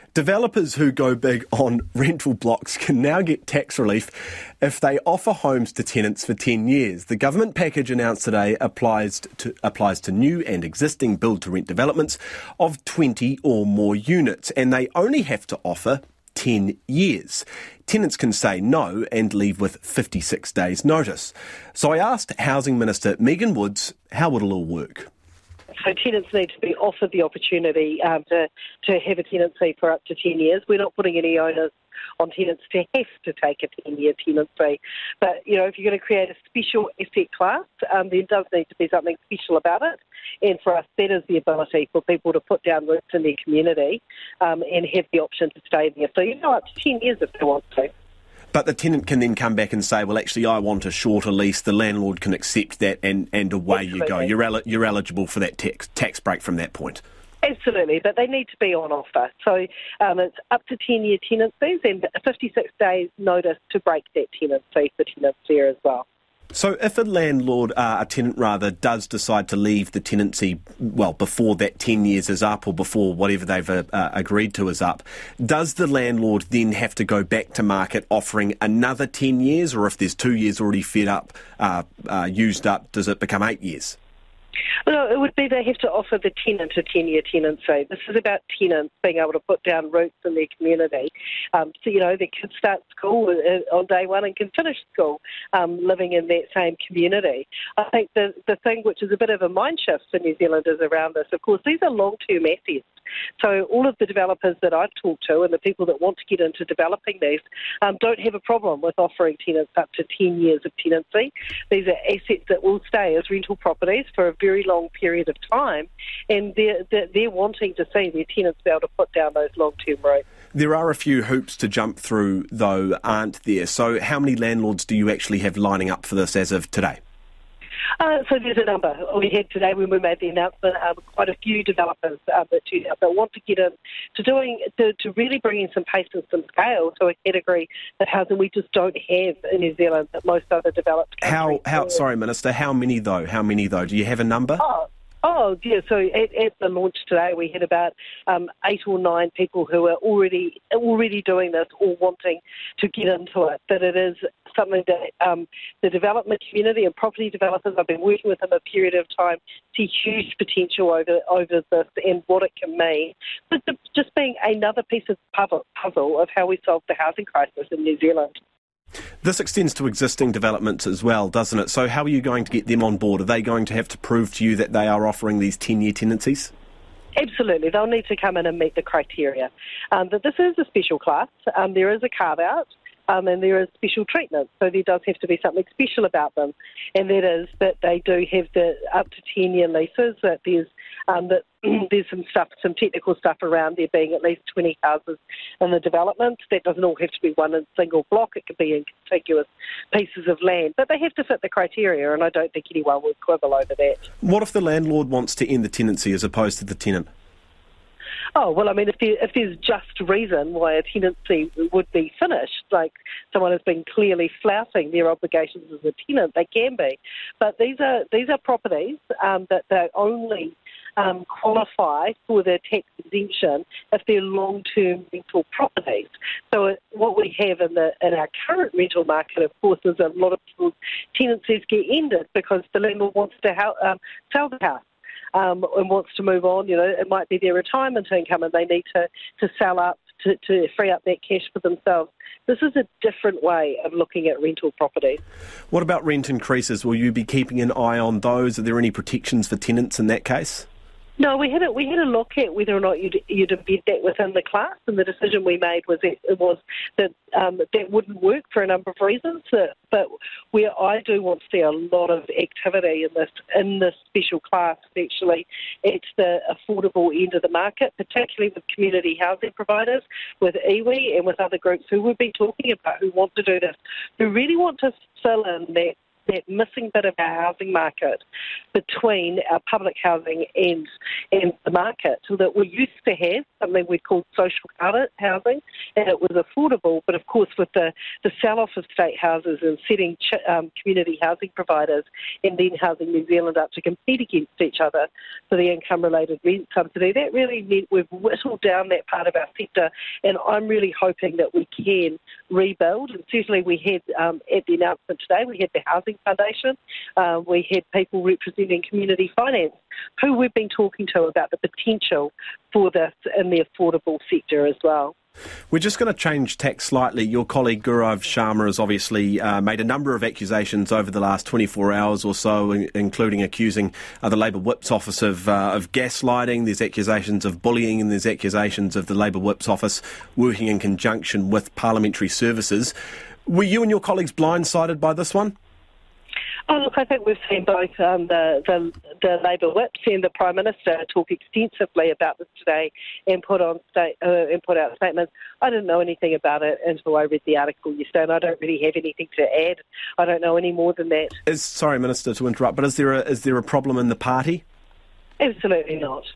Developers who go big on rental blocks can now get tax relief if they offer homes to tenants for 10 years. The government package announced today applies to new and existing build-to-rent developments of 20 or more units, and they only have to offer 10 years. Tenants can say no and leave with 56 days' notice. So I asked Housing Minister Megan Woods how it'll all work. So tenants need to be offered the opportunity to have a tenancy for up to 10 years. We're not putting any onus on tenants to have to take a 10-year tenancy. But, if you're going to create a special asset class, there does need to be something special about it. And for us, that is the ability for people to put down roots in their community and have the option to stay there. So, up to 10 years if they want to. But the tenant can then come back and say, well, actually, I want a shorter lease. The landlord can accept that and away Absolutely. you go. You're eligible for that tax break from that point. Absolutely, but they need to be on offer. So it's up to 10-year tenancies and 56 days notice to break that tenancy for tenants there as well. So if a tenant does decide to leave the tenancy, before that 10 years is up or before whatever they've agreed to is up, does the landlord then have to go back to market offering another 10 years? Or if there's 2 years already used up, does it become 8 years? Well, it would be they have to offer the tenant a 10-year tenancy. This is about tenants being able to put down roots in their community. Their kids start school on day one and can finish school living in that same community. I think the thing which is a bit of a mind shift for New Zealanders around this, of course, these are long-term assets. So all of the developers that I've talked to and the people that want to get into developing these don't have a problem with offering tenants up to 10 years of tenancy. These are assets that will stay as rental properties for a very long period of time, and they're wanting to see their tenants be able to put down those long-term roots. There are a few hoops to jump through, though, aren't there? So how many landlords do you actually have lining up for this as of today? So there's a number. We had today when we made the announcement quite a few developers that want to get in to really bring in some pace and some scale to a category of housing we just don't have in New Zealand that most other developed countries. Sorry, Minister, how many though? Do you have a number? Oh, yeah. So at the launch today, we had about 8 or 9 people who are already doing this or wanting to get into it. But it is something that the development community and property developers, I've been working with them a period of time, see huge potential over this and what it can mean. But just being another piece of puzzle of how we solve the housing crisis in New Zealand. This extends to existing developments as well, doesn't it? So how are you going to get them on board? Are they going to have to prove to you that they are offering these 10-year tenancies? Absolutely. They'll need to come in and meet the criteria. But this is a special class. There is a carve-out. And there is special treatment, so there does have to be something special about them, and that is that they do have the up to 10-year leases. That there's some technical stuff around there being at least 20 houses in the development. That doesn't all have to be one single block. It could be in contiguous pieces of land, but they have to fit the criteria, and I don't think anyone would quibble over that. What if the landlord wants to end the tenancy as opposed to the tenant? Oh, well, I mean, if there's just reason why a tenancy would be finished, like someone has been clearly flouting their obligations as a tenant, they can be. But these are properties that they only qualify for the tax exemption if they're long-term rental properties. So what we have in our current rental market, of course, is a lot of people's tenancies get ended because the landlord wants to sell the house. And wants to move on, it might be their retirement income and they need to sell up to free up that cash for themselves. This is a different way of looking at rental properties. What about rent increases? Will you be keeping an eye on those? Are there any protections for tenants in that case? No, we had a look at whether or not you'd embed that within the class, and the decision we made was that that wouldn't work for a number of reasons. But where I do want to see a lot of activity in this special class, actually, it's the affordable end of the market, particularly with community housing providers, with iwi and with other groups who we've been talking about who want to do this, who really want to fill in that that missing bit of our housing market between our public housing and the market, so that we used to have something we called social housing, and it was affordable, but of course with the sell-off of state houses and setting community housing providers and then Housing New Zealand up to compete against each other for the income-related rent subsidy, that really meant we've whittled down that part of our sector, and I'm really hoping that we can rebuild. And certainly we had, at the announcement today, we had the Housing Foundation, we had people representing community finance who we've been talking to about the potential for this in the affordable sector as well. We're just going to change tack slightly. Your colleague Gaurav Sharma has obviously made a number of accusations over the last 24 hours or so, including accusing the Labour Whip's office of gaslighting. There's accusations of bullying, and there's accusations of the Labour Whip's office working in conjunction with Parliamentary Services. Were you and your colleagues blindsided by this one? Oh, look, I think we've seen both the Labour Whips and the Prime Minister talk extensively about this today and put out statements. I didn't know anything about it until I read the article yesterday, and I don't really have anything to add. I don't know any more than that. Sorry, Minister, to interrupt, but is there a problem in the party? Absolutely not.